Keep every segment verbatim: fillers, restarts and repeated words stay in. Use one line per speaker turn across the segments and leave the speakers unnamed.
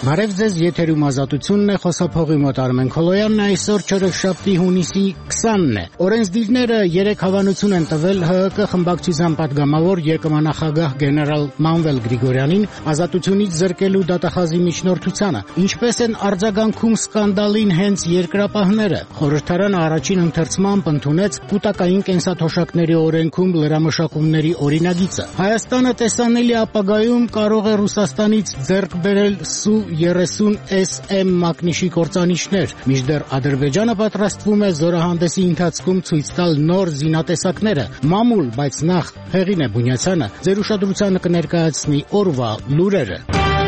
Բարև ձեզ, եթերում ազատությունն է, խոսափողի մոտ Արմեն Քոլոյանն, այսօր չորեքշաբթի հունիսի քսանն է։ Օրենսդիրները երեք հավանություն են տվել ՀՀԿ խմբակցության պատգամավոր երկրամանախագահ գեներալ Մանվել Գրիգորյանին ազատությունից զրկելու դատախազի միջնորդությանը։ Ինչպես են արձագանքում սկանդալին հենց երկրապահները։ Խորհրդարանը առաջին ընթերցմամբ ընդունեց կൂട്ടակային կենսաթոշակների օրենքում լրամշակումների օրինագիծը։ Հայաստանը տեսանելի ապագայում կարող է Ռուսաստանից ձեռք բերել Սու երեսուն էս էմ մակնիշի կործանիչներ, մինչդեռ Ադրբեջանը պատրաստվում է զորահանդեսի ընթացքում ցույց տալ նոր զինատեսակները։ Մամուլ, բայց նախ Հեղինե Բունյացյանը ձեր ուշադրությանը կներկայացնի օրվա լուրերը։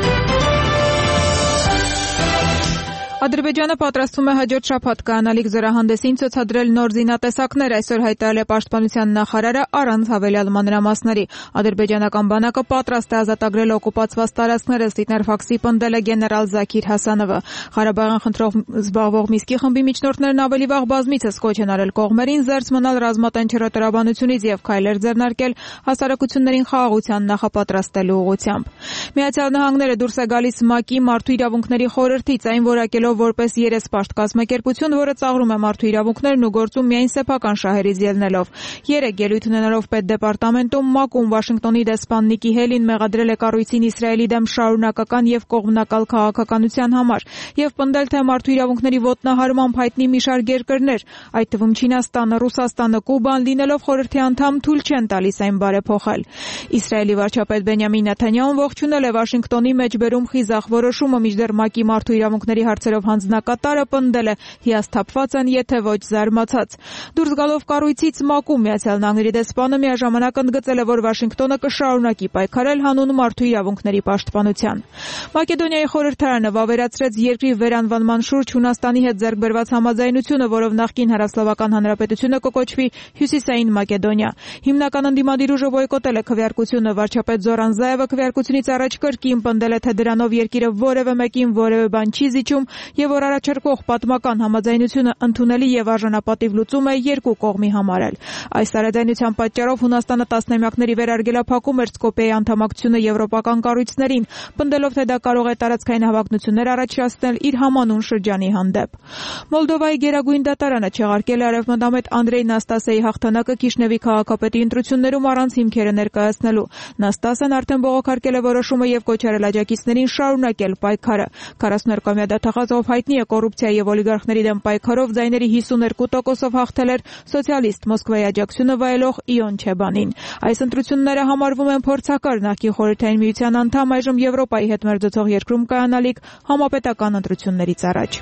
Ադրբեջանը պատրաստվում է հաջորդ շաբաթ կայանալիք զորահանդեսին ցուցադրել նոր զինատեսակներ, այսօր հայտարարել է պաշտպանության նախարարը առանց հավելյալ մանրամասների։ Ադրբեջանական բանակը պատրաստ է ազատագրել օկուպացված տարածքները, ըստ Ինտերֆաքսի պնդել է գեներալ Զաքիր Հասանովը։ Ղարաբաղյան խնդրով զբաղվող Միսկի խմբի միջնորդներն ավելի վաղ բազմիցս կոչ են արել կողմերին զերծ մնալ ռազմատենչի տրաբանությունից եւ քայլեր ձեռնարկել հասարակություններին խաղաղության նախապատրաստելու ուղղությամբ։ Միացյալ Նահանգները դուրս է գալիս ՄԱԿ-ի մարդու իրավունքների խորհրդից, այն որակելով որպես երեսպաշտ կազմակերպություն, որը ծաղրում է մարդու իրավունքներն ու գործում միայն սեփական շահերից ելնելով։ Երեկ ելույթ ունենալով պետդեպարտամենտում ՄԱԿ-ում Վաշինգտոնի դեսպան Նիկի Հելին մեղադրել է կառույցին Իսրայելի դեմ շարունակական եւ կողմնակալ քաղաքականության համար եւ պնդել, թե մարդու իրավունքների ոտնահարմամբ հայտնի մի շարք երկրներ, այդ թվում Չինաստանը, Ռուսաստանը, Կուբան, լինելով խորհրդի անդամ, թույլ չեն տալիս այն բարեփոխել։ Իսրայելի վարչապետ Բենյամին Նեթանյահուն ողջունել է Վաշինգտոնի մեջբերում խիզախ որոշումը, մինչդեռ ՄԱԿ-ի մարդու իրավունքների հարցերով հանձնակատարը պնդել է հիասթափված են, եթե ոչ զարմացած։ Դուրս գալով կառույցից ՄԱԿ-ում Միացյալ Նահանգների դեսպանը միաժամանակ ընդգծել է, որ Վաշինգտոնը կշարունակի պայքարել հանուն մարդու իրավունքների պաշտպանության։ Մակեդոնիայի խորհրդարանը վավերացրեց երկրի վերանվանման շուրջ Հունաստանի հետ ձեռք բերված համաձայնությունը, որով նախկին Հարավսլավական Հանրապետությունը կկոչվի Հյուսիսային Մակեդոնիա։ Հիմնական ընդդիմադիր ուժը բոյկոտել է քվեարկությունը, վարչապետ Զորան Զայևը քվեարկությունից առաջ կրկին պնդել է, թե դրանով երկիրը որևէ մեկին որևէ բան չի զիջում եւ որ առաջարկվող պատմական համաձայնությունը ընդունելի եւ արժանապատիվ լուծում է երկու կողմի համար էլ։ Այս տարաձայնության պատճառով Հունաստանը տասնամյակների վերարգելափակում էր Սկոպիեի անդամակցությունը եվրոպական կառույցներին, պնդելով, թե դա կարող է տարածքային հավակնություններ առաջացնել իր համանուն շրջանի հանդեպ։ Մոլդովայի գերագույն դատարանը չեղարկել է արևմտամետ Անդրեյ Նաստասեի հաղթանակը Կիշնևի քաղաքապետի ընտրություններում առանց հիմքերը ներկայացնելու։ Նաստասեն արդեն բողոքարկել է որոշումը եւ կոչ արել աջակիցներին շարունակել պայքարը։ քառասունուերկամյա դատախազը, ով հայտնի է կոռուպցիայի եւ օլիգարխների դեմ պայքարով, ձայների հիսուներկու տոկոսով հաղթել էր սոցիալիստ Մոսկվայի աջակցությունը վայելող Իոն Չեբանին։ Այս ընտրությունները համարվում են փորձակար նախկին Խորհրդային Միության անդամ, այժմ Եվրոպայի հետ մերձեցող երկրում կայանալիք համապետական ընտրություններից առաջ։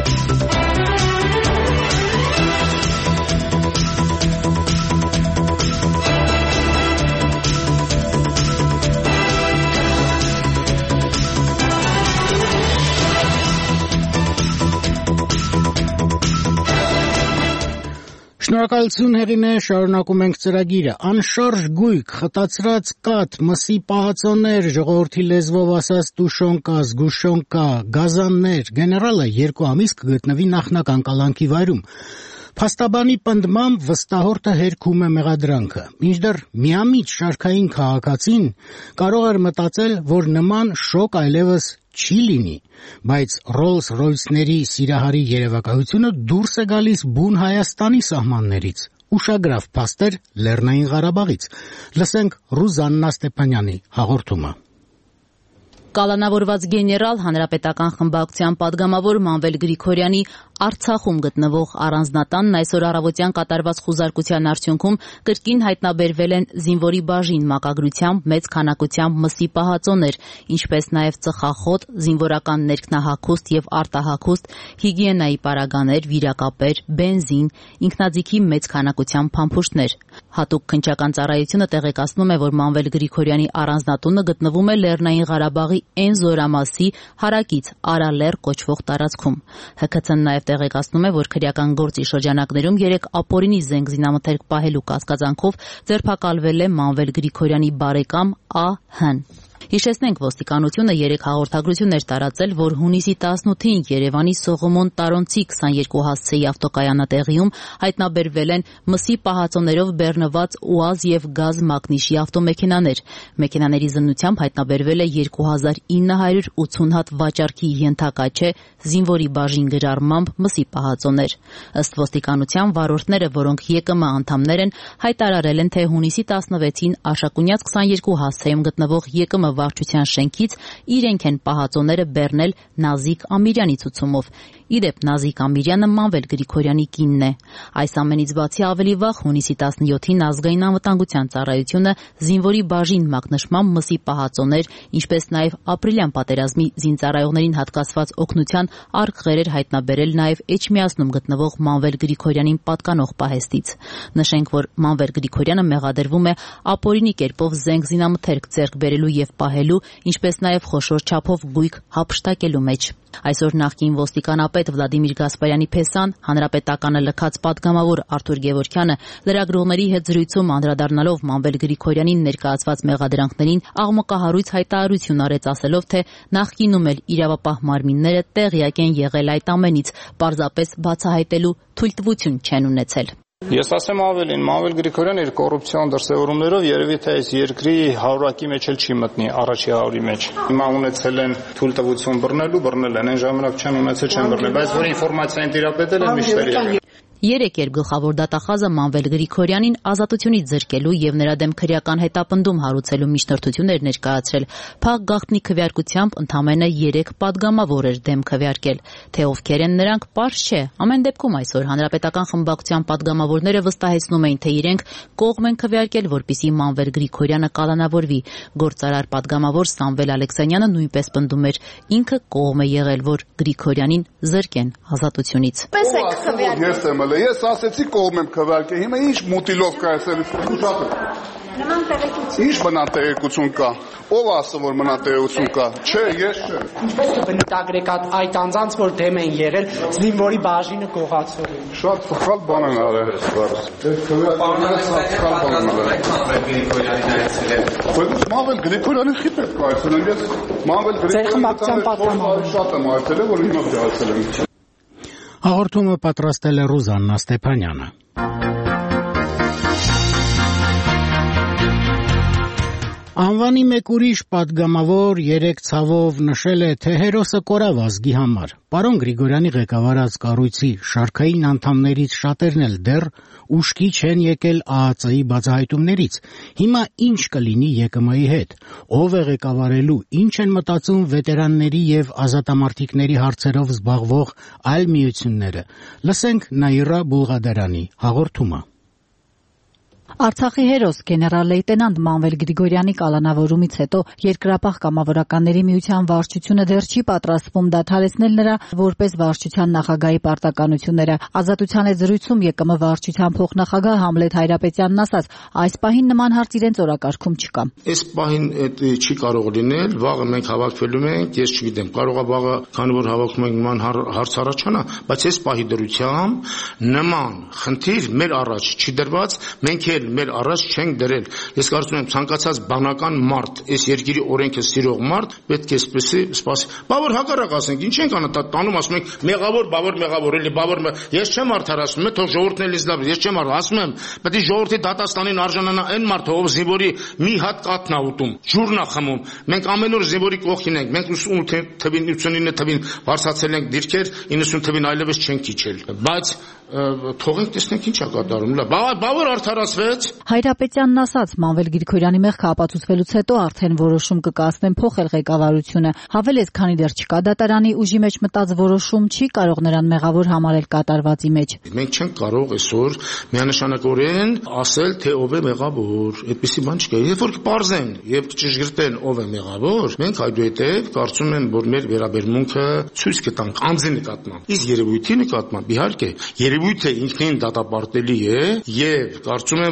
Շնորհակալություն Հեղինե, շարունակում ենք ծրագիրը։ Անշարժ գույք, խտացրած կաթ, մսի պահածոներ, ժողովրդի լեզվով ասած տուշոնկա, զգուշոնկա, գազաններ։ Գեներալը երկու ամիս կգտնվի նախնական կալանքի վայրում։ Փաստաբանի պնդմամբ վստահորդը հերքում է մեղադրանքը։ Մինչդեռ միամիտ շարքային քաղաքացին կարող էր մտածել, որ նման շոկ այլևս չի լինի, բայց Rolls-Royce-ների սիրահարի երևակայությունը դուրս է գալիս բուն Հայաստանի սահմաններից։ Ուշագրավ փաստեր Լեռնային Ղարաբաղից։ Լսենք Ռուզաննա Ստեփանյանի հաղորդումը։
Կալանավորված գեներալ հանրապետական խմբակցության падգամավոր Մանվել Գրիգորյանի Արցախում գտնվող առանձնատանն այսօր առավոտյան կատարված խուզարկության արդյունքում կրկին հայտնաբերվել են զինվորի բաժին մակագրությամբ մեծ քանակությամբ մսի պահածոներ, ինչպես նաև ծխախոտ, զինվորական ներքնահագուստ եւ արտահագուստ, հիգիենայի պարագաներ, վիրակապեր, բենզին, ինքնաձիգի մեծ քանակությամբ փամփուշտներ։ Հատուկ քննչական ծառայությունը տեղեկացնում է, որ Մանվել Գրիգորյանի առանձնատունը գտնվում է Լեռնային Ղարաբաղի Էն զորամասի հարակից Արալեռ կոչվող տարածքում։ ՀՔՑ-ն նաև տեղեկացնում է, որ քրեական գործի շրջանակներում երեք ապօրինի զենք զինամթերք պահելու կասկածանքով ձերբակալվել է Մանվել Գրիգորյանի բարեկամ Ա.Հ.-ն։ Հիշեցնենք, ոստիկանությունը երեք հաղորդագրություն էր տարածել, որ հունիսի տասնութին Երևանի Սողոմոն Տարոնցի քսաներկու հասցեի ավտոկայանատեղիում հայտնաբերվել են մսի պահածոներով բեռնված ՈՒԱԶ եւ գազ մակնիշի ավտոմեքենաներ։ Մեքենաների զննությամբ հայտնաբերվել է երկու հազար ինը հարյուր ութուն հատ վաճառքի ենթակաչե զինվորի բաժին գրառմամբ մսի պահածոներ։ Ըստ ոստիկանության վարորդները, որոնք ԵԿՄ անդամներ են, հայտարարել են, թե հունիսի տասնվեցին Արշակունյաց քսաներկու հասցեում գտնվող ԵԿՄ վարչության շենքից իրենք են պահածոները բեռնել Նազիկ Ամիրյանի ցուցումով։ Իդեպ Նազիկ Ամիրյանը Մանվել Գրիգորյանի կինն է։ Այս ամենից բացի ավելի վաղ հունիսի տասնյոթին ազգային անվտանգության ծառայությունը զինվորի բաժին մակնշմամբ մսի պահածոներ, ինչպես նաև ապրիլյան պատերազմի զինծառայողներին հատկացված օգնության արկղեր էր հայտնաբերել նաև Էջմիածնում գտնվող Մանվել Գրիգորյանին պատկանող պահեստից։ Նշենք, որ Մանվել Գրիգորյանը մեղադրվում է ապօրինի կերպով զենք զինամթերք ձեռք բերելու եւ պահելու, ինչպես նաև խոշոր չափով գույք հափշտակելու մեջ։ Այսօր նախկին ոստիկանապետ Վլադիմիր Գասպարյանի փեսան, հանրապետականը լքած պատգամավոր Արթուր Գևորգյանը լրագրողների հետ զրույցում անդրադառնալով Մանվել Գրիգորյանին ներկայացված մեղադրանքներին աղմկահարույց հայտարարություն արեց, ասելով, թե նախկինում էլ իրավապահ մարմինները տեղյակ են եղել այդ ամենից, պարզապես բացահայտելու թույլտվություն չեն ունեցել։
Ես ասեմ ավելին, Մանվել Գրիգորյանը իր կոռուպցիոն դրսևորումներով երևի թե այս երկրի հարյուրակի մեջ էլ չի մտնի, առաջի հարյուրի մեջ։ Հիմա ունեցել են թույլտվություն բռնելու, բռնել են, այն ժամանակ չեն ունեցել, չեն բռնել, բայց որ ինֆորմացիան տիրապետել են միշտ եղել։
Երեք երբ գլխավոր դատախազը Մանվել Գրիգորյանին ազատությունից զրկելու եւ նրա դեմ քրեական հետապնդում հարուցելու միջնորդություն էր ներկայացրել, փակ գաղտնի քվեարկությամբ ընդամենը երեք պատգամավոր էր դեմ քվեարկել։ Թե ովքեր են նրանք, պարզ չէ։ Ամեն դեպքում այսօր հանրապետական խմբակցության պատգամավորները վստահեցնում էին, թե իրենք կողմ են քվեարկել, որպեսզի Մանվել Գրիգորյանը կալանավորվի։ Գործարար պատգամավոր Սամվել Ալեքսանյանը նույնպես պնդում էր, ինքը կողմ է եղել, որ Գրիգորյանին զրկեն ազատությունից։
Ես ասեցի կողմ եմ քվեարկել, հիմա ինչ մուտիլով կա ասել,
Նման տեղեկություն։
Ինչ բնան տեղեկություն կա։ Ով ասը որ բնան տեղեկություն կա։ Չէ, ես չէ։
Ինչպես կբնութագրեք այդ անձանց, որ դեմ են եղել զինվորի բաժինը գողացողին։
Շատ սխալ բան են արել։ Մանվել Գրիգորյանի խիտ է կայացել, ես Մանվել Գրիգորյանի շատ եմ այցելել, որ հիմա այցելել եմ։
Հաղորդումը պատրաստել է Ռուզաննա Ստեփանյանը։ Անվանի մեկ ուրիշ պատգամավոր երեք ցավով նշել է, թե հերոսը կորավ ազգի համար։ Պարոն Գրիգորյանի ղեկավարած կառույցի շարքային անդամներից շատերն էլ դեռ ուշքի չեն եկել ԱԱԾ-ի բացահայտումներից։ Հիմա ինչ կլինի ԵԿՄ-ի հետ։ Ով է ղեկավարելու, ինչ են մտածում վետերանների եւ ազատամարտիկների հարցերով զբաղվող այլ միությունները։ Լսենք Նաիրա Բուլղադարյանի հաղորդումը։
Արցախի հերոս գեներալ-լեյտենանտ Մանվել Գրիգորյանի կալանավորումից հետո Երկրապահ կամավորականների միության վարչությունը դեռ չի պատրաստվում դադարեցնել նրա որպես վարչության նախագահի պարտականությունները։ Ազատության հետ զրույցում ԵԿՄ վարչության փոխնախագահ Համլետ Հայրապետյանն ասաց, այս պահին նման հարց իրենց օրակարգում չկա։
Այս պահին չի կարող լինել, վաղը մենք հավաքվելու ենք, ես չգիտեմ, կարող է վաղը, քանի որ հավաքում ենք նման հարց առաջանա, բայց այս պահի դրությամբ նման խնդիր մեր առաջ չի դրված, մենք մեր առաջ չենք դրել։ Ես կարծում եմ ցանկացած բանական մարդ, այս երկրի օրենքը սիրող մարդ պետք է սպասի, սպասի։ Բավոր հակառակ ասենք, ինչ ենք անում, տանում ասում ենք մեղավոր, բավոր, մեղավոր, էլի բավոր։ Ես չեմ արդարացնում, թող ժողովուրդն էլ իզլավ, ես չեմ արդար, ասում եմ, պետք է ժողովրդի դատաստանին արժանանա այն մարդը, ով զինվորի մի հատ կաթն է ուտում, ջուրն է խմում։ Մենք ամեն օր զինվորի կողքին ենք, մենք ութսուն թվին, ութսունինը թվին վարձացել ենք դիրքեր, իննսուն թվին այլևս չենք իջել։ Բայց թողենք տեսնենք ինչ է կատարում։ Բավոր արդարացվեց։
Հայրապետյանն ասաց, Մանվել Գրիգորյանի մեղքը ապացուցվելուց հետո արդեն որոշում կկայացնեն փոխել ղեկավարությունը։ Հավելեց, քանի դեռ չկա դատարանի ուժի մեջ մտած որոշում, չի կարող նրան մեղավոր համարել կատարվածի մեջ։
Մենք չենք կարող այսօր միանշանակորեն ասել, թե ով է մեղավոր։ Այդպիսի բան չկա։ Երբ որ կպարզեն եւ կճշգրտեն ով է մեղավոր, մենք այդուհետեւ կարծում եմ, որ մեր վերաբերմունքը ցույց կտանք անձի նկատմամբ։ Իսկ երևույթի նկատմամբ իհարկե երևույթը ինքնին դատապարտելի է եւ կարծում եմ,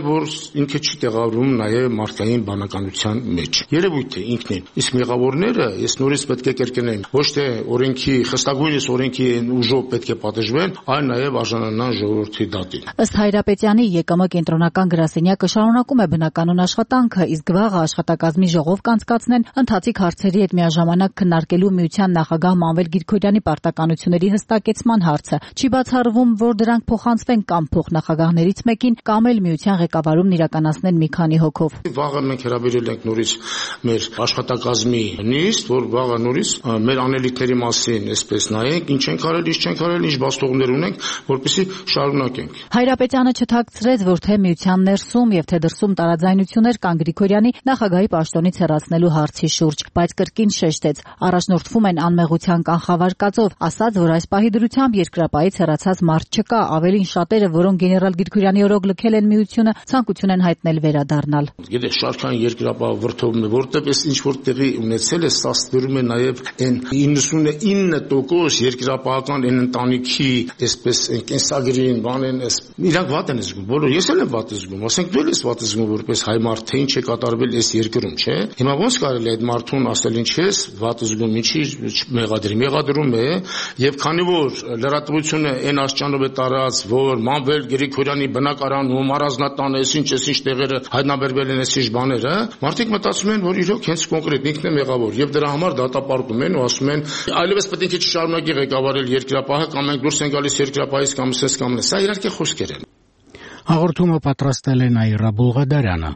որ ինքը չի տեղավորվում նաև մարդկային բանականության մեջ։ Երևույթ է ինքնին։ Իսկ մեղավորները ես նորից պետք է կրկնեմ, ոչ թե օրենքի խստագույնս օրենքի ուժով պետք է պատժվեն, այլ նաև արժանանան ժողովրդի դատին։
Ըստ Հայրապետյանի ԵԿՄ կենտրոնական գրասենյակը շարունակում է բնականոն աշխատանքը, իսկ վաղը աշխատակազմի ժողով կանցկացնեն ընթացիկ հարցերի հետ միաժամանակ քննարկելու միության նախագահ Մանվել Գրիգորյանի պարտականությունների հստակեցման հարցը։ Չի բացառվում, որ դրանք փոխանցվեն կամ փոխնախագահներից մեկին, կամ էլ միության ղեկավարումն իրականացնեն մի քանի հոգով։
Վաղը մենք հրավիրել ենք նորից մեր աշխատակազմի նիստ, որ վաղը նորից մեր անելիքների մասին այսպես նայենք, ինչ ենք արել, ինչ չենք արել, ինչ բացթողներ ունենք, որպեսզի շարունակենք։
Հայրապետյանը չթաքցրեց, որ թե միության ներսում եւ թե դրսում տարաձայնություններ կան Գրիգորյանի նախագահի պաշտոնից հեռացնելու հարցի շուրջ, բայց կրկին շեշտեց, առաջնորդվում են անմեղության կանխավարկածով, ասաց, որ այս պահի դրությամբ երկրապահից հեռացած մարդ չկա, ավելին շատերը, որոնք գեներալ Գրիգորյանի օրոք լքել են միությունը, ցանկություն են հայտնել վերադառնալ։
Գիտեք, շարքային երկրապահ վրդովն է, որտեղ այս ինչ որ տեղի ունեցել է, սա ստորում է նաև այն իննսունինը տոկոս երկրապահական այն ընտանիքի, այսպես այն կենսագրին, բանեն, այս իրանք վատ են զգում, բոլոր ես էլ եմ վատ զգում, ասենք դու ես վատ զգում որպես հայ մարդ, թե ինչ է կատարվել այս երկրում, չէ։ Հիմա ոնց կարելի է այդ մարդուն ասել ինչ ես վատ զգում, ինչի մեղադրի, մեղադրում է, եւ քանի որ լրատվությունը այն աստիճանով է տարած, որ Մանվել Գրիգորյանի բնակարանում առանձնատան է, ինչ էս ինչ տեղերը հայտնաբերվել են, էս ինչ բաները, մարդիկ մտածում են, որ իրոք հենց կոնկրետ ինքն է մեղավոր եւ դրա համար դատապարտում են ու ասում են այլևս պետք է չշարունակի ղեկավարել երկրապահը կամ մենք դուրս են գալիս երկրապահից կամ սես կամ նես։ Սա իհարկե խոսքեր են։
Հաղորդումը պատրաստել է Նաիրա Բուլղադարյանը։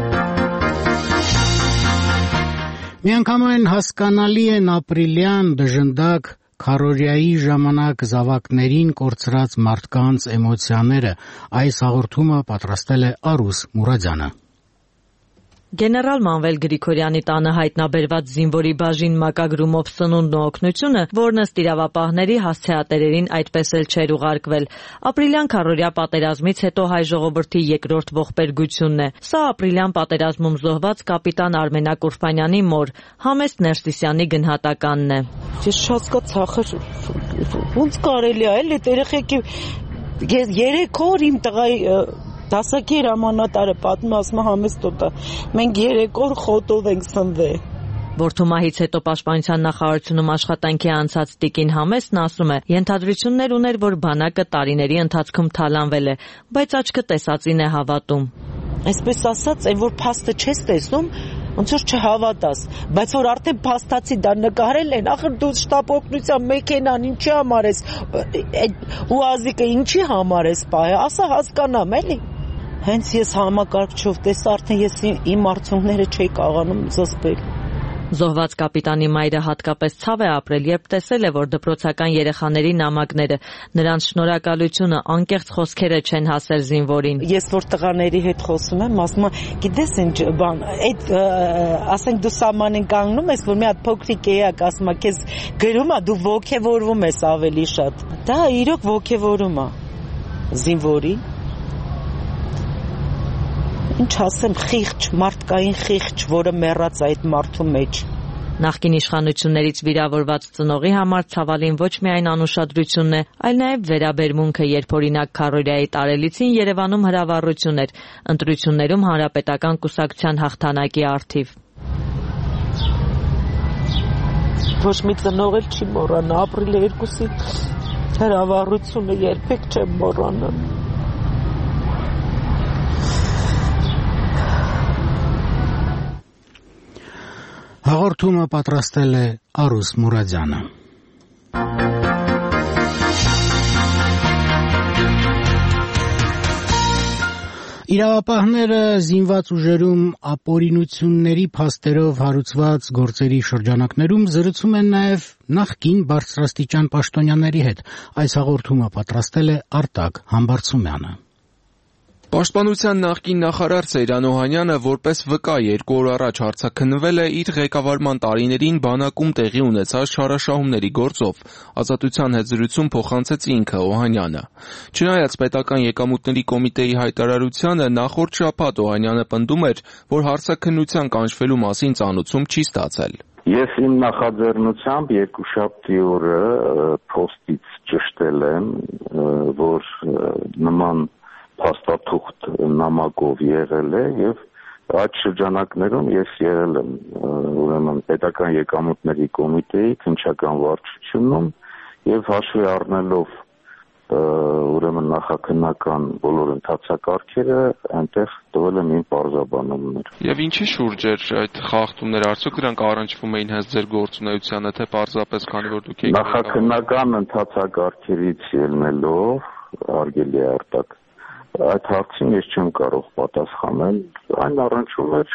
Միանգամայն հասկանալի են ապրիլյան դժնդակ քարորիայի ժամանակ զավակներին կորցրած մարդկանց էմոցիաները։ Այս հաղորդումը պատրաստել է Արուս Մուրադյանը։
Գեներալ Մանվել Գրիգորյանի տանը հայտնաբերված զինվորի բաժին մակագրումով սնունդն ու օգնությունը, որն ըստ իրավապահների հասցեատերերին այդպես էլ չէր ուղարկվել։ Ապրիլյան քարորիա պատերազմից հետո հայ ժողովրդի երկրորդ ողբերգությունն է։ Սա ապրիլյան պատերազմում զոհված կապիտան Արմենակ Ուրֆանյանի մոր, Համեստ Ներսիսյանի գնահատականն է։
Ես շատ ցախր ոնց կարելի է էլի երեխեքի երեք օր իմ տղայի դասակի հրամանատարը պատմում ասում Համեստ տոտա մենք երեք օր խոտով ենք սնվել։
Որդումահից հետո Պաշտպանության նախարարությունում աշխատանքի անցած Տիկին Համեստն ասում է, ենթադրություններ ուներ, որ բանակը տարիների ընթացքում թալանվել է, բայց աչքը տեսածին է հավատում։
Այսպես ասած, այն որ փաստը չես տեսնում, ոնց որ չհավատաս, բայց որ արդեն փաստացի դա նկարել են, ախր դու շտապ օգնության մեքենան ինչի համար ես, ուազիկը ինչի համար ես պահե, ասա հասկանամ էլի։ Հենց ես համակարգչով տեսա, արդեն ես իմ արդյունքները չէի կարողանում զսպել։
Զոհված կապիտանի մայրը հատկապես ցավ է ապրել, երբ տեսել է, որ դպրոցական երեխաների նամակները, նրանց շնորհակալությունը, անկեղծ խոսքերը չեն հասել զինվորին։
Ես որ տղաների հետ խոսում եմ, ասում եմ, գիտես ինչ բան, այդ ասենք դու սահմանին կանգնում ես, որ մի հատ փոքրիկ էակ ասում է, քեզ գրում է, դու ոգևորվում ես ավելի շատ։ Դա իրոք ոգևորում է զինվորի։ Ինչ ասեմ, խիղճ, մարդկային խիղճ, որը մեռած այդ մարդու մեջ։
Նախկին իշխանություններից վիրավորված ծնողի համար ցավալին ոչ միայն անուշադրությունն է, այլ նաև վերաբերմունքը, երբ օրինակ քարորիայի տարելիցին Երևանում հրավառություն էր, ընտրություններում հանրապետական կուսակցության հաղթանակի առթիվ։
Ոչ մի ծնող էլ չի մոռանա, ապրիլի երկուսի հրավառությունը երբեք չեմ մոռանա։
Հաղորդումը պատրաստել է Արուս Մուրադյանը։ Իրավապահները զինված ուժերում ապօրինությունների փաստերով հարուցված գործերի շրջանակներում զրուցում են նաև նախկին բարձրաստիճան պաշտոնյաների հետ։ Այս հաղորդումը պատրաստել է Արտակ Համբարձումյանը։
Պաշտպանության նախկին նախարար Սեյրան Օհանյանը որպես վկա երկու օր առաջ հարցաքննվել է իր ղեկավարման տարիներին բանակում տեղի ունեցած չարաշահումների գործով։ Ազատության հետ զրույցում փոխանցեց ինքը Օհանյանը։ Չնայած պետական եկամուտների կոմիտեի հայտարարությանը նախորդ շաբաթ Օհանյանը պնդում էր, որ հարցաքննության կանչվելու մասին ծանուցում չի ստացել։
Ես իմ նախաձեռնությամբ երկուշաբթի օրը փոստից ճշտել եմ, որ նման փաստաթուղթ նամակով եղել է եւ այդ շրջանակներում ես եղել եմ ուրեմն պետական եկամուտների կոմիտեի քննչական վարչությունում եւ հաշվի առնելով ուրեմն նախաքննական բոլոր ընթացակարգերը այնտեղ տվել եմ իմ պարզաբանումներ։
Եվ ինչի շուրջ էր այդ խախտումները, արդյոք դրանք առնչվում էին հենց ձեր գործունեությանը, թե պարզապես քանի որ դուք եք
նախաքննական ընթացակարգերից ելնելով արգելի է արտակ այդ հարցին ես չեմ կարող պատասխանել, այն առնչվում էր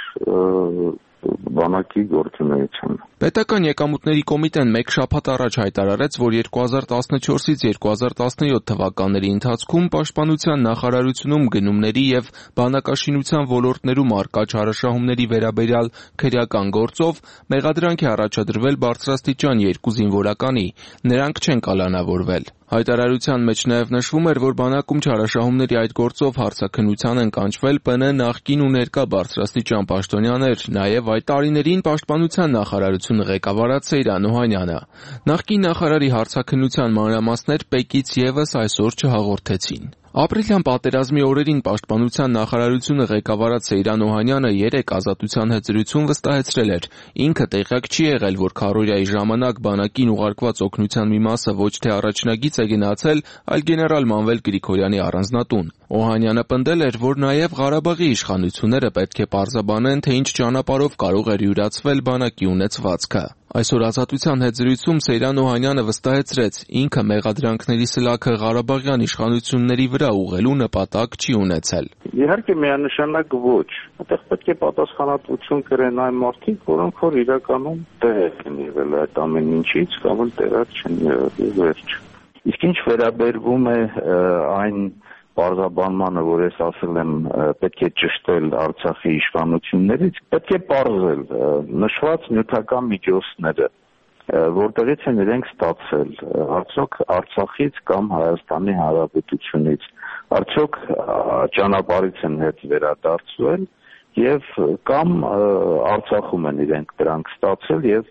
բանակի գործունեությանը։
Պետական եկամուտների կոմիտեն մեկ շաբաթ առաջ հայտարարեց, որ երկու հազար տասնչորսից երկու հազար տասնյոթ թվականների ընթացքում Պաշտպանության նախարարությունում գնումների եւ բանակաշինության ոլորտներում արկա չարաշահումների վերաբերյալ քրեական գործով մեղադրանք է առաջադրվել բարձրաստիճան երկու զինվորականի, նրանք չեն կալանավորվել։ Հայտարարության մեջ նաև նշվում էր, որ բանակում չարաշահումների այդ գործով հարցաքննության են կանչվել Պ Ն նախկին ու ներկա բարձրաստիճան պաշտոնյաներ, նաև այդ տարիներին Պաշտպանության նախարարությունը ղեկավարած Սեյրան Օհանյանը։ Նախկին նախարարի հարցաքննության մանրամասներ ՊԵԿ-ից եւս այսօր չհաղորդեցին։ Ապրիլյան պատերազմի օրերին Պաշտպանության նախարարությունը ղեկավարած Սեյրան Օհանյանը երեք ազատության հետ զրույցում վստահեցրել էր, ինքը տեղյակ չի եղել, որ քարոզիայի ժամանակ բանակին ուղարկված օգնության մի մասը ոչ թե առաջնագիծ է գնացել, այլ գեներալ Մանվել Գրիգորյանի առանձնատուն։ Օհանյանը պնդել էր, որ նաև Ղարաբաղի իշխանությունները պետք է պարզաբանեն, թե ինչ ճանապարհով կարող էր յուրացվել բանակի ունեցվածքը։ Այսօր ազատության հետ զրույցում Սեյրան Օհանյանը վստահեցրեց, ինքը մեղադրանքների սլաքը Ղարաբաղյան իշխանությունների վրա ուղղելու նպատակ չի ունեցել։
Իհարկե միանշանակ ոչ, այդտեղ պետք է պատասխանատվություն կրեն այն մարդիկ, որոնք որ իրականում տեղյակ են եղել այդ ամեն ինչից կամ էլ տեղյակ չեն եղել վերջ։ Իսկ ինչ վերաբերվում է այն պարզաբանմանը, որ ես ասել եմ, պետք է ճշտել Արցախի իշխանություններից, պետք է պարզել նշված նյութական միջոցները, որտեղից են իրենք ստացել, արդյոք Արցախից կամ Հայաստանի Հանրապետությունից, արդյոք ճանապարհից են հետ վերադարձվել եւ կամ Արցախում են իրենք դրանք ստացել եւ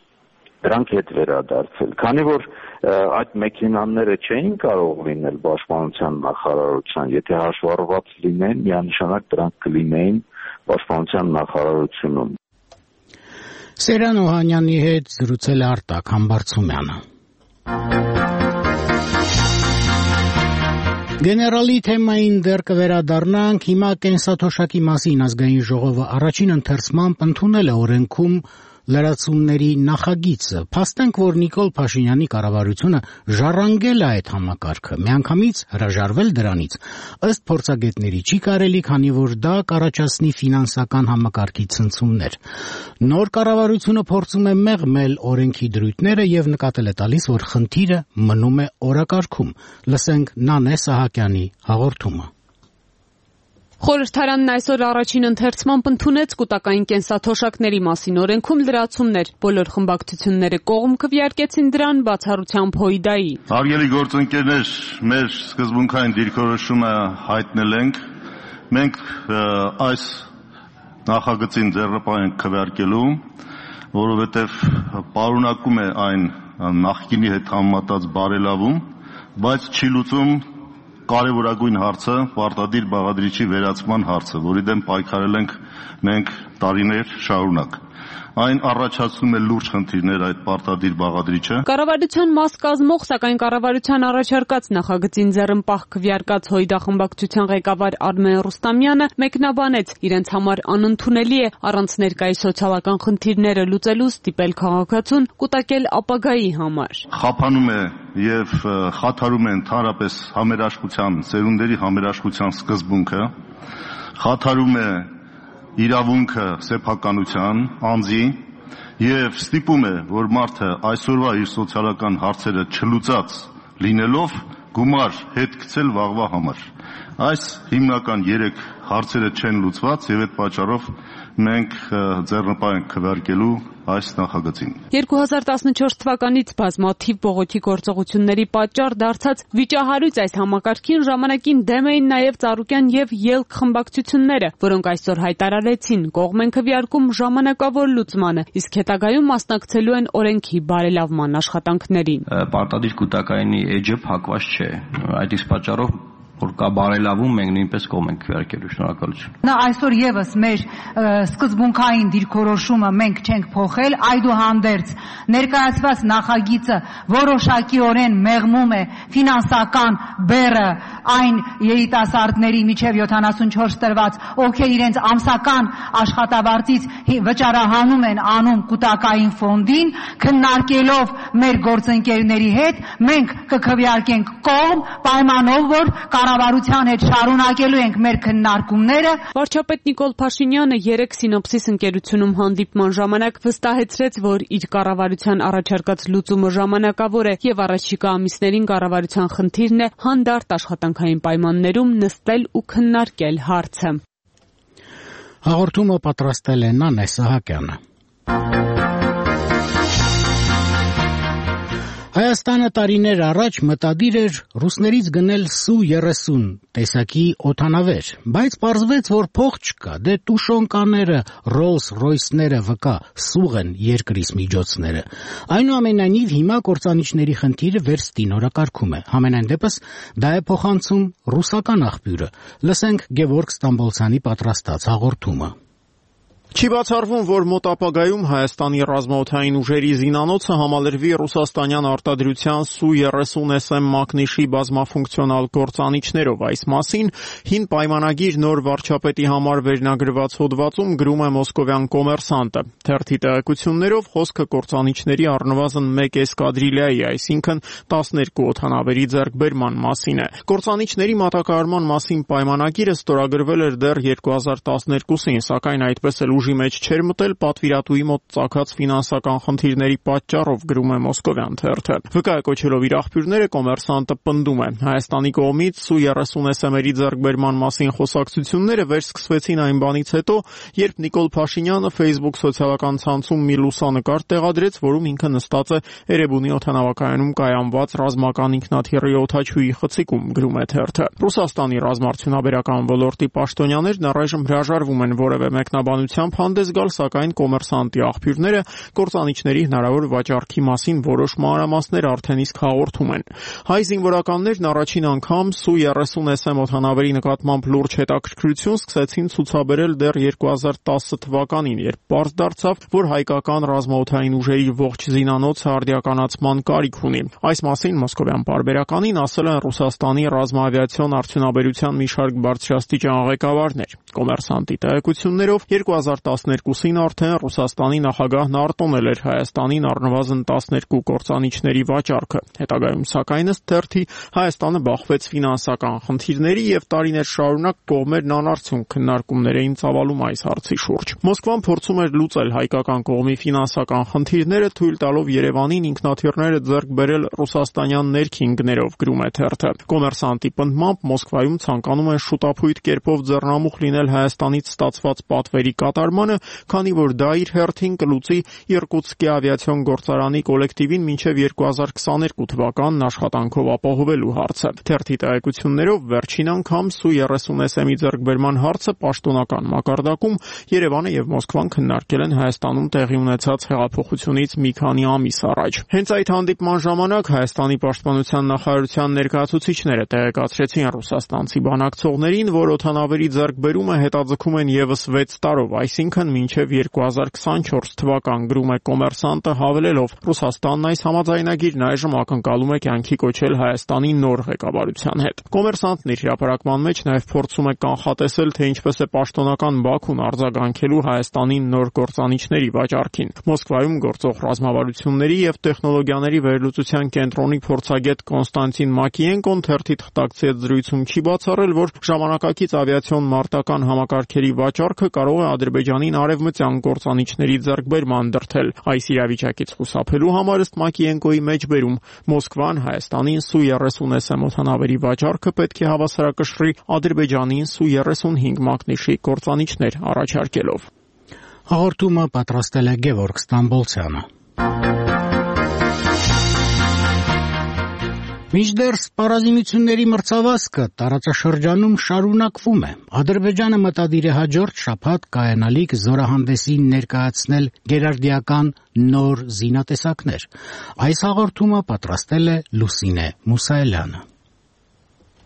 դրանք հետ վերադարձել։ Քանի որ այդ մեքենաները չէին կարող լինել Պաշտպանության նախարարության, եթե հաշվառված լինեն, միանշանակ դրանք կլինեին Պաշտպանության նախարարությունում։
Սեյրան Օհանյանի հետ զրուցել է Արտակ Համբարձումյանը։ Գեներալի թեմային դեռ կվերադառնանք, հիմա կենսաթոշակի մասին ազգային ժողովը առաջին ընթերցմամբ ընդունել է օրենքում լրացումների նախագիծը։ Փաստենք, որ Նիկոլ Փաշինյանի կառավարությունը ժառանգել է այդ համակարգը, միանգամից հրաժարվել դրանից, ըստ փորձագետների չի կարելի, քանի որ դա կառաջացնի ֆինանսական համակարգի ցնցումներ։ Նոր կառավարությունը փորձում է մեղմել օրենքի դրույթները եւ նկատել է տալիս, որ խնդիրը մնում է օրակարգում։ Լսենք Նանե Սահակյանի հաղորդումը։
Խորհրդարանն այսօր առաջին ընթերցմամբ ընդունեց կൂട്ടակային կենսաթոշակների մասին օրենքում լրացումներ։ Բոլոր խմբակցությունները կողմ քվեարկեցին դրան բացառությամբ Հույդայի։
Հարգելի գործընկերներ, մեր սկզբունքային դիրքորոշումը հայտնել ենք։ Մենք այս նախագծին ձեռնպահ ենք քվեարկելու, որովհետև պարունակում է այն նախկինի հետ համեմատած բարելավում, բայց չի լուծում կարևորագույն հարցը պարտադիր բաղադրիչի վերացման հարցը, որի դեմ պայքարել ենք մենք տարիներ շարունակ։ Այն առաջացնում է լուրջ խնդիրներ այդ պարտադիր բաղադրիչը։
Կառավարության մաս կազմող, սակայն կառավարության առաջարկած նախագծին ձեռնպահ քվեարկած Հույդա խմբակցության ղեկավար Արմեն Ռուստամյանը մեկնաբանեց, իրենց համար անընդունելի է առանց ներկայի սոցիալական խնդիրները լուծելու ստիպել քաղաքացուն կուտակել ապագայի համար։
Խափանում է եւ խաթարում է ընդհանրապես համերաշխության, սերունդերի համերաշխության սկզբունքը, խաթարում է իրավունքը սեփականության, անձի եւ ստիպում է, որ մարդը այսօրվա իր սոցիալական հարցերը չլուծած լինելով գումար հետ գցել վաղվա համար։ Այս հիմնական երեք հարցերը չեն լուծված եւ այդ պատճառով մենք ձեռնպահ ենք քվեարկելու այս նախագծին։
երկու հազար տասնչորս թվականից բազմաթիվ բողոքի գործողությունների պատճառ դարձած վիճահարույց այս համակարգին ժամանակին դեմ էին նաև Ծառուկյան եւ Ելք խմբակցությունները, որոնք այսօր հայտարարեցին կողմ են քվեարկում ժամանակավոր լուծմանը, իսկ հետագայում մասնակցելու են օրենքի բարելավման աշխատանքներին։
Պարտադիր կուտակայինի էջը փակված չէ, այդ իսկ պատճառով որ կա բարելավում, մենք նույնպես կողմ ենք քվեարկելու։ Շնորհակալություն։
Նա այսօր եւս մեր սկզբունքային դիրքորոշումը մենք չենք փոխել, այդուհանդերձ ներկայացված նախագիծը որոշակիորեն մեղմում է ֆինանսական բեռը այն երիտասարդների միջև յոթանասունչորս տրված, ովքեր իրենց ամսական աշխատավարձից վճարահանում են անում կൂട്ടակային ֆոնդին, քննարկելով մեր գործընկերների հետ, մենք կքվեարկենք կողմ պայմանով, որ կառավարության հետ շարունակելու ենք մեր քննարկումները։
Վարչապետ Նիկոլ Փաշինյանը երեկ Սինոպսիս ընկերությունում հանդիպման ժամանակ վստահեցրեց, որ իր կառավարության առաջարկած լուծումը ժամանակավոր է եւ առաջիկա ամիսներին կառավարության խնդիրն է հանդարտ աշխատանքային պայմաններում նստել ու քննարկել հարցը։
Հաղորդումը պատրաստել է Նանե Սահակյանը։ Հայաստանը տարիներ առաջ մտադիր էր ռուսներից գնել Սու երեսուն տեսակի օդանավեր, բայց պարզվեց, որ փող չկա, դե տուշոնկաները, Rolls-Royce-ները վկա սուղ են երկրից միջոցները։ Այնուամենայնիվ հիմա կործանիչների խնդիրը վերստինորակարգում է։ Համենայն դեպս դա է փոխանցում ռուսական աղբյուրը։ Լսենք Գևորգ Ստամբոլցյանի պատրաստած հաղորդումը։
Չի բացառվում, որ մոտ ապագայում Հայաստանի ռազմաօդային ուժերի զինանոցը համալրվի ռուսաստանյան արտադրության Սու երեսուն Էս Էմ մակնիշի բազմաֆունկցիոնալ գործանիչներով։ Այս մասին հին պայմանագիր նոր վարչապետի համար վերնագրված հոդվածում գրում է մոսկովյան Կոմերսանտը։ Թերթի տեղեկություններով խոսքը գործանիչների առնվազն մեկ էսկադրիլիայի, այսինքն տասներկու օդանավերի ձեռքբերման մասին է։ Գործանիչների մատակարարման մասին պայմանագիրը ստորագրվել էր դեռ երկու հազար տասներկուսին, սակայն այդպես էլ ուժի մեջ չէր մտել պատվիրատուի մոտ ծագած ֆինանսական խնդիրների պատճառով, գրում է մոսկովյան թերթը։ Վկայ կոչելով իր աղբյուրները Կոմերսանտը պնդում է. Հայաստանի կողմից Սու երեսուն Էս Էմ-երի ձեռքբերման մասին խոսակցությունները վերսկսվեցին այն բանից հետո, երբ Նիկոլ Փաշինյանը Facebook սոցիալական ցանցում մի լուսանկար տեղադրեց, որում ինքը նստած է Էրեբունի օդանավակայանում կայանված ռազմական ինքնաթիռի օդաչուի խցիկում, գրում է թերթը։ Ռուսաստանի ռազմաարդյունաբերական ոլորտի պաշտոնյաներն առայժմ հրաժարվում են որևէ մեկնաբանությամբ հանդես գալ, սակայն Կոմերսանտի աղբյուրները կործանիչների հնարավոր վաճառքի մասին որոշ մանրամասներ արդեն իսկ հաղորդում են։ Հայ զինվորականներն առաջին անգամ Սու երեսուն Էս Էմ օդանավերի նկատմամբ լուրջ հետաքրքրություն սկսեցին ցուցաբերել դեռ երկու հազար տասը թվականին, երբ պարզ դարձավ, որ հայկական ռազմաօդային ուժերի ողջ զինանոցը արդիականացման կարիք ունի։ Այս մասին մոսկովյան պարբերականին ասել են Ռուսաստանի ռազմաավիացիոն արդյունաբերության մի շարք բարձրաստիճան ղեկավարներ։ Կոմերսանտի տեղեկություններով երկու հազար տասներկուսին արդեն Ռուսաստանի նախագահն արտոնել էր Հայաստանին առնվազն տասներկու կործանիչների վաճառքը։ Հետագայում սակայն ըստ թերթի Հայաստանը բախվեց ֆինանսական խնդիրների եւ տարիներ շարունակ կողմերն անարդյունք քննարկումներ էին ծավալում այս հարցի շուրջ։ Մոսկվան փորձում էր լուծել հայկական կողմի ֆինանսական խնդիրները, թույլ տալով Երևանին ինքնաթիռները ձեռք բերել ռուսաստանյան ներքին գներով, գրում է թերթը։ Կոմերսանտի պնդմամբ Մոսկվայում ցանկանում են շուտափույթ կերպով ձեռնամուխ լինել Հայաստանից ստացված պատվերի կատարմանը, քանի որ դա իր հերթին կլուծի Իրկուտսկի ավիացիոն գործարանի կոլեկտիվին մինչև երկու հազար քսաներկու թվականն աշխատանքով ապահովելու հարցը։ Թերթի տեղեկություններով վերջին անգամ Սու երեսուն Էս Էմ-ի ձեռքբերման հարցը պաշտոնական մակարդակում Երևանը եւ Մոսկվան քննարկել են Հայաստանում տեղի ունեցած հեղափոխությունից մի քանի ամիս առաջ։ Հենց այդ հանդիպման ժամանակ Հայաստանի պաշտպանության նախարարության ներկայացուցիչները տեղեկացրեցին ռուսաստանցի բանակցողներին, որ օդանավերի ձեռքբերումը հետաձգում են եւս վեց տարով, այսինքն մինչև երկու հազար քսանչորս թվական, գրում է Կոմերսանտը, հավելելով. Ռուսաստանն այս համաձայնագիրն այժմ ակնկալում է կյանքի կոչել Հայաստանի նոր ղեկավարության հետ։ Կոմերսանտն իր հրապարակման մեջ նաև փորձում է կանխատեսել, թե ինչպես է պաշտոնական Բաքուն արձագանքելու Հայաստանի նոր գործանիչների վաճառքին։ Մոսկվայում գործող ռազմավարությունների եւ տեխնոլոգիաների վերլուծության կենտրոնի փորձագետ Կոնստանտին Մակիենկոն թերթի թղթակցի զրույցում չի բացառել, որ ժամանակակից ավիացիոն մարտական համակարգերի վաճառքը կարող է Ադրբեջանին արևմտյան գործանիչների ձեռքբերման դրդել։ Այս իրավիճակից խուսափելու համար ըստ Մակիենկոյի մեջբերում Մոսկվան Հայաստանին Սու երեսուն Էս Էմ օդանավերի վաճառքը պետք է հավասարակշռի Ադրբեջանին Սու երեսուն հինգ մակնիշի գործանիչներ առաջարկելով։
Հաղորդումը պատրաստել է Գևորգ Ստամբոլցյանը։ Մինչդեռ սպառազինությունների մրցավազքը տարածաշրջանում շարունակվում է։ Ադրբեջանը մտադիր է հաջորդ շաբաթ կայանալիք զորահանդեսին ներկայացնել գերարդիական նոր զինատեսակներ։ Այս հաղորդումը պատրաստել է Լուսինե Մուսայելյանը։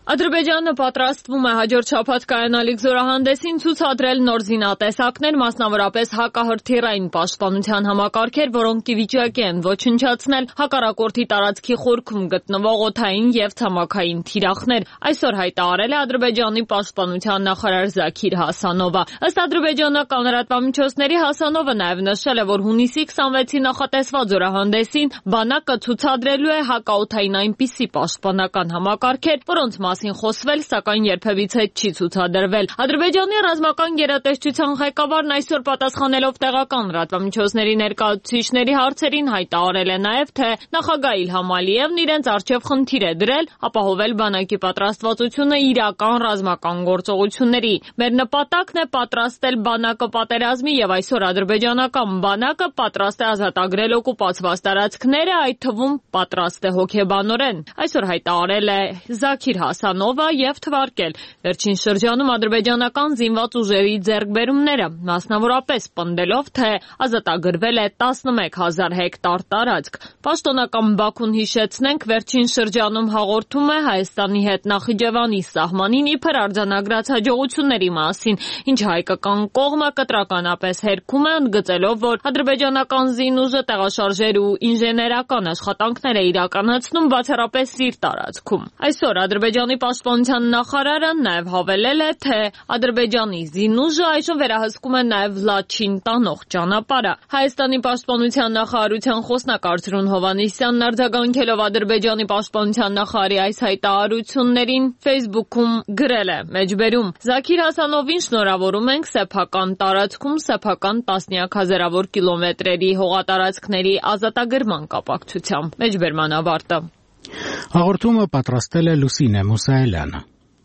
Ադրբեջանը պատրաստվում է հաջորդ շաբաթ կայանալիք զորահանդեսին ցուցադրել նոր զինատեսակներ, մասնավորապես հակահրթիռային պաշտպանության համակարգեր, որոնք ի վիճակի են ոչնչացնել հակառակորդի տարածքի խորքում գտնվող օդային և ցամաքային թիրախներ։ Այսօր հայտարարել է Ադրբեջանի պաշտպանության նախարար Զաքիր Հասանովը։ Ըստ ադրբեջանական լրատվամիջոցների Հասանովը նաև նշել է, որ հունիսի քսանվեցի նախատեսված զորահանդեսին բանակը ցուցադրելու է հակաօդային այնպիսի պաշտպանական համակարգեր, որոնց մասին խոսվել, սակայն երբևիցե չի ցուցադրվել։ Ադրբեջանի ռազմական գերատեսչության ղեկավարն այսօր պատասխանելով տեղական լրատվամիջոցների ներկայացուցիչների հարցերին հայտարարել է նաև, թե նախագահ Իլհամ Ալիևն իրենց առջև խնդիր է դրել ապահովել բանակի պատրաստվածությունը իրական ռազմական գործողությունների։ Մեր նպատակն է պատրաստել բանակը պատերազմի եւ այսօր ադրբեջանական բանակը պատրաստ է ազատագրել օկուպացված տարածքները, այդ թվում պատրաստ է հոգեբանորեն։ Այսօր հայտարարել է Զաքիր Հասանովը եւ թվարկել վերջին շրջանում ադրբեջանական զինված ուժերի ձեռքբերումները, մասնավորապես պնդելով, թե ազատագրվել է տասնմեկ հազար հեկտար տարածք։ Պաշտոնական Բաքուն, հիշեցնենք, վերջին շրջանում հաղորդում է Հայաստանի հետ Նախիջևանի սահմանին իբր արձանագրած հաջողությունների մասին, ինչը հայկական կողմը կտրականապես հերքում է, ընդգծելով, որ ադրբեջանական զինուժը տեղաշարժեր ու ինժեներական աշխատանքներ է իրականացնում բացառապես իր տարածքում։ Այսօր Ադրբեջանի պաշտպանության նախարարը նաև հավելել է, թե Ադրբեջանի զինուժը այսօր վերահսկում է նաև Լաչին տանող ճանապարհը։ Հայաստանի պաշտպանության նախարարության խոսնակ Արծրուն Հովհաննիսյանն արձագանքելով Ադրբեջանի պաշտպանության նախարարի այս հայտարարություններին Facebook-ում գրել է. մեջբերում Զաքիր Հասանովին շնորհավորում ենք սեփական տարածքում սեփական տասնյակ հազարավոր կիլոմետրերի հողատարածքների ազատագրման կապակցությամբ։ Մեջբերման ավարտը։
Հաղորդումը պատրաստել է Լուսինե Մուսայելյանը։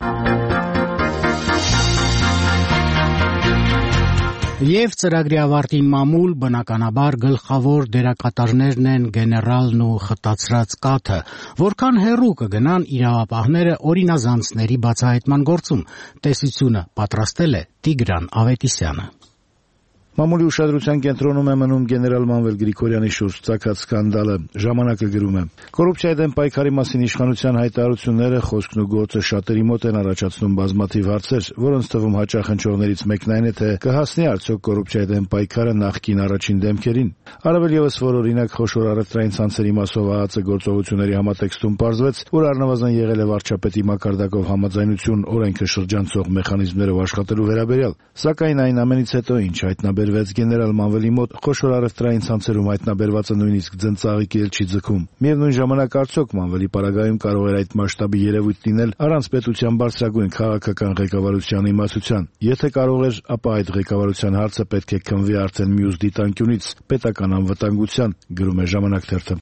Եվ ծրագրի ավարտի մամուլ բնականաբար գլխավոր դերակատարներն են գեներալն ու խտացրած կաթը, որքան հեռու կգնան իրավապահները օրինազանցների բացահայտման գործում։ Տեսությունը պատրաստել է Տիգրան Ավետիսյանը։
Մամուլի ուշադրության կենտրոնում է մնում գեներալ Մանվել Գրիգորյանի շուրջ ծագած սկանդալը։ Ժամանակը գրում է. Կոռուպցիայի դեմ պայքարի մասին իշխանության հայտարարությունները, խոսքն ու գործը շատերի մոտ են առաջացնում բազմաթիվ հարցեր, որոնց թվում հաճախ հնչողներից մեկն այն է, թե կհասնի արդյոք կոռուպցիայի դեմ պայքարը նախկին առաջին դեմքերին։ Առավել ևս, որ օրինակ խոշոր առևտրային ցանցերի մասով ԱԱԾ գործողությունների համատեքստում պարզվեց, որ առնվազն եղել է վարչապետի մակարդակով համաձայնություն օրենքը շրջանցող մեխանիզմներով աշխատելու վերաբերյալ։ Սակայն այն ամենից հետո, ինչ հայտնաբերվեց գեներալ Մանվելի մոտ, խոշոր առևտրային ցանցերում հայտնաբերվածը նույնիսկ ձնծաղիկի էլ չի ձգում։ Միևնույն ժամանակ արդյոք Մանվելի պարագայում կարող էր այդ մասշտաբի երևույթ լինել առանց պետության բարձրագույն քաղաքական ղեկավարության իմացության։ Եթե կարող էր, ապա այդ ղեկավարության հարցը պետք է քննվի արդեն մյուս դիտանկյունից՝ պետական անվտանգության, գրում է Ժամանակ թերթը։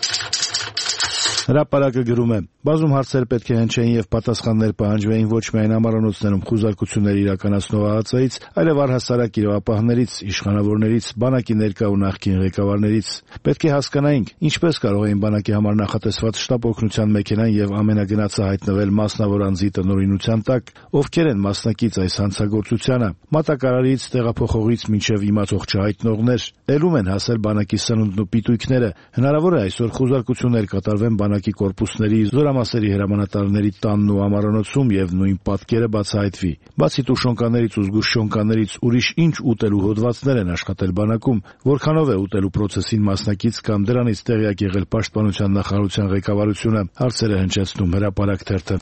Հրապարակը գրում է. բազում հարցեր պետք է հնչեին եւ պատասխաններ պահանջվեին ոչ միայն ամառանոցներում խուզարկություններ իրականացնող ԱԱԾ-ից, այլև առհասարակ իրավապահներից, իշխանավորներից, բանակի ներկա ու նախկին ղեկավարներից։ Պետք է հասկանայինք, ինչպես կարող էին բանակի համար նախատեսված շտապ օգնության մեքենան եւ ամենագնացը հայտնվել մասնավոր անձի տնօրինության տակ, ովքեր են մասնակից այս հանցագործությանը, մատակարարից, տեղափոխողից մինչեւ իմացող չհայտնողներ, ելում են հասել բանակի սնունդն ու պիտույքները։ Հնարավոր է այսօր խուզարկություններ կատարվեն բանակի կորպուսների, զորամասերի հրամանատարների տանն ու ամառանոցում եւ նույն պատկերը բացահայտվի։ Բացի տուշոնկաներից ու զգուշ շոնկաներից ուրիշ ինչ ուտելու հոդվածներ են աշխատել բանակում, որքանով է ուտելու պրոցեսին մասնակից կամ դրանից տեղյակ եղել պաշտպանության նախարարության ղեկավարությունը, հարցերը հնչեցնում Հրապարակ թերթը։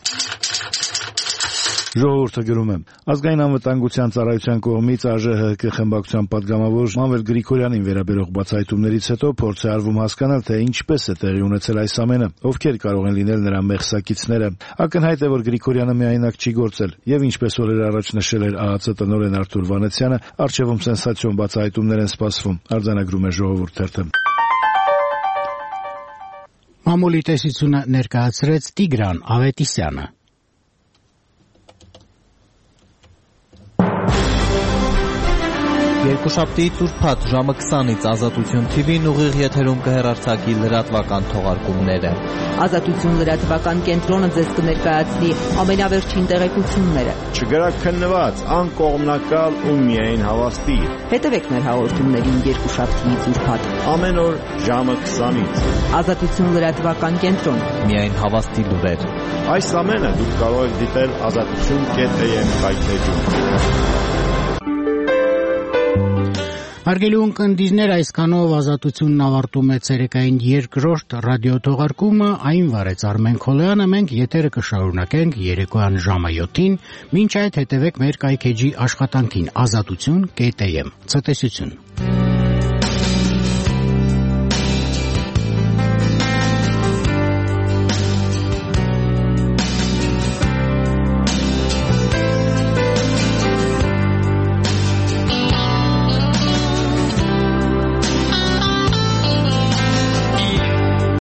Ժողովուրդը գրում է. Ազգային անվտանգության ծառայության կողմից ԱԺՀԿ խմբակցության падգամավոր Մանվել Գրիգորյանին վերաբերող բացահայտումներից հետո փորձ է արվում հասկանալ, թե ինչպես է տեղի ունեցել այս ամենը, ովքեր կարող են լինել նրա մեղսակիցները։ Ակնհայտ է, որ Գրիգորյանը միայնակ չի գործել, եւ ինչպես օրեր առաջ նշել էր ԱԱԾ տնօրեն Արթուր Վանեցյանը, առջևում սենսացիոն բացահայտումներ են սպասվում, արձանագրում է Ժողովուրդ թերթը։
Մամուլի տեսությունը ներկայացրեց Տիգրան Ավետիսյանը։
Երկուշաբթի Տուրփաթ ժամը քսանից Ազատություն Թի վին ուղիղ եթերում կհեռարձակի լրատվական թողարկումները։
Ազատություն լրատվական կենտրոնը ձեզ կներկայացնի ամենավերջին տեղեկությունները։
Չգրաքննված, անկողմնակալ ու միայն հավաստի։
Հետևեք մեր հաղորդումներին Երկուշաբթիից Ուրբաթ
ամեն օր ժամը քսանից։
Ազատություն լրատվական կենտրոն։
Միայն հավաստի լուրեր։
Այս ամենը դուք կարող եք դիտել ազատություն կետ էյ էմ կայքէջում։
Հարգելի ունկնդիրներ, այսքանով Ազատությունն ավարտում է ցերեկային երկրորդ ռադիոթողարկումը, այն վարեց Արմեն Քոլոյանը, մենք եթերը կշարունակենք երեկոյան ժամը յոթին, մինչ այդ հետևեք մեր կայքէջի աշխատանքին ազատություն կետ էյ էմ։ Ցտեսություն։